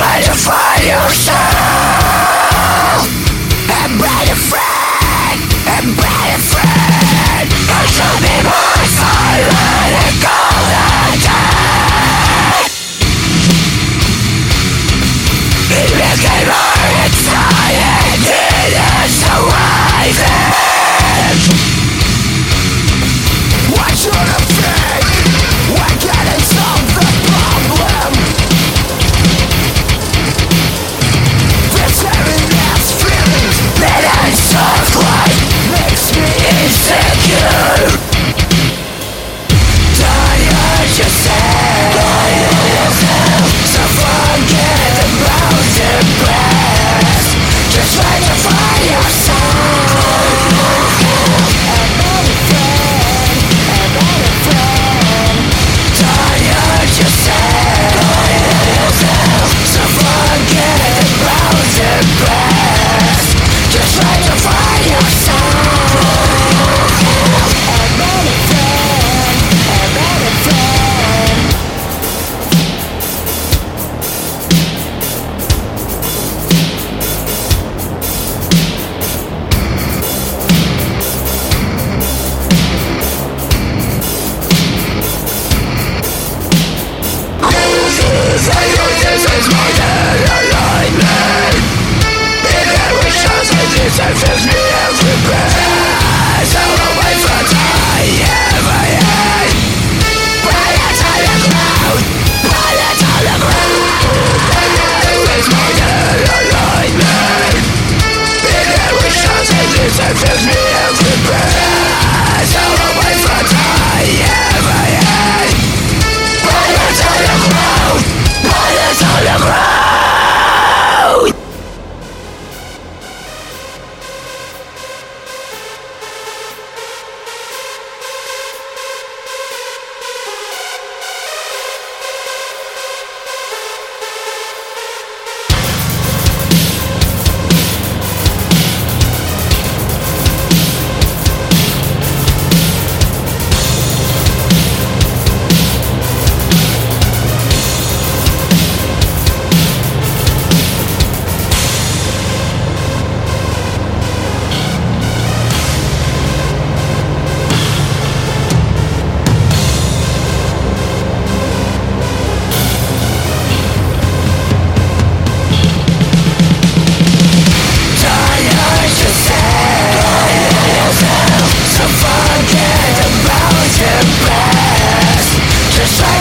try to find yourself and break a friend, and break a friend. You should be more silent and cold and dead. It became more inside and didn't survive it. What should I think? Why can't I solve the problem? This heaviness feelings that I soft light makes me insecure. Tired yourself, so forget about the past. Just try to find yourself. Tired yourself, so forget about the past. Just try to find yourself. A better friend, a better friend. This is more than alignment. If there was just as this, I fills me every breath. All away from I ever had. Put it on the ground, put it on the ground. This is more than alignment. If there was just as this, I fills me every breath. All away from I ever had. Put it on the ground, put it on the ground. So forget about the past. Just